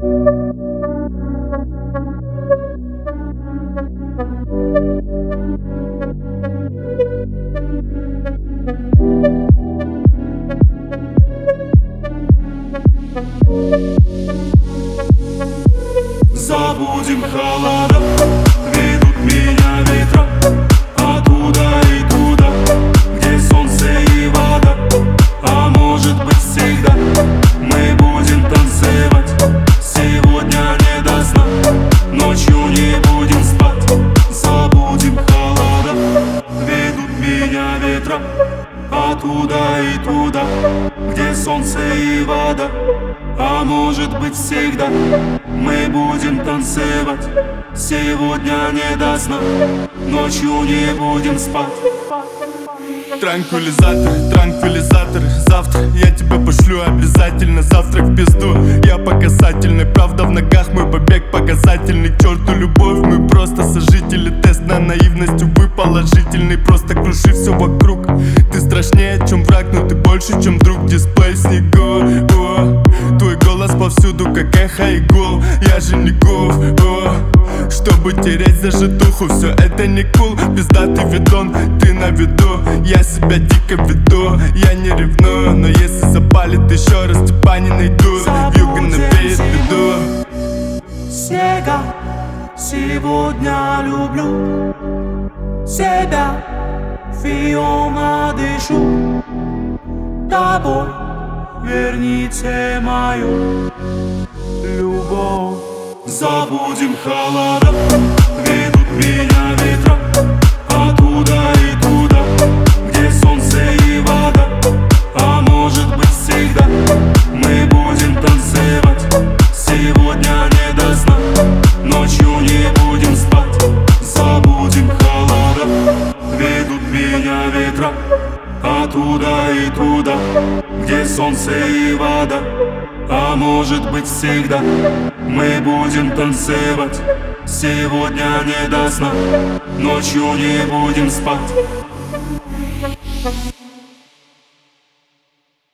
Забудем холода, ведут меня ветра оттуда и туда, где солнце и вода. А может быть всегда мы будем танцевать. Сегодня не до сна, ночью не будем спать. Забудем холода, ведут меня ветра оттуда и туда, где солнце и вода. А может быть всегда мы будем танцевать. Сегодня не до сна, ночью не будем спать. Транквилизаторы, транквилизаторы. Завтра я тебя пошлю обязательно. Завтрак в пизду, я показательный. Правда в ногах, мой побег показательный. К черту любовь, мы просто сожители. Тест на наивность, увы, положительный. Просто круши все вокруг. Ты страшнее, чем враг, но ты больше, чем друг. Дисплей в снегу, твой голос повсюду, как эхо и гул. Я же не гуф, чтобы тереть за житуху. Все это не кул, пиздатый видон. Ты на виду, я себя дико веду. Я не ревную, но если запалит еще раз, типа не найду. Вьюга навеет беду. Снега, сегодня люблю себя, фиома дышу. Тобой верните мою любовь. Забудем холода, ведут меня ветра оттуда и туда, где солнце и вода. А может быть всегда мы будем танцевать. Сегодня не до сна, ночью не будем спать. Забудем холода, ведут меня ветра оттуда и туда, где солнце и вода. А может быть всегда мы будем танцевать. Сегодня не до сна, ночью не будем спать.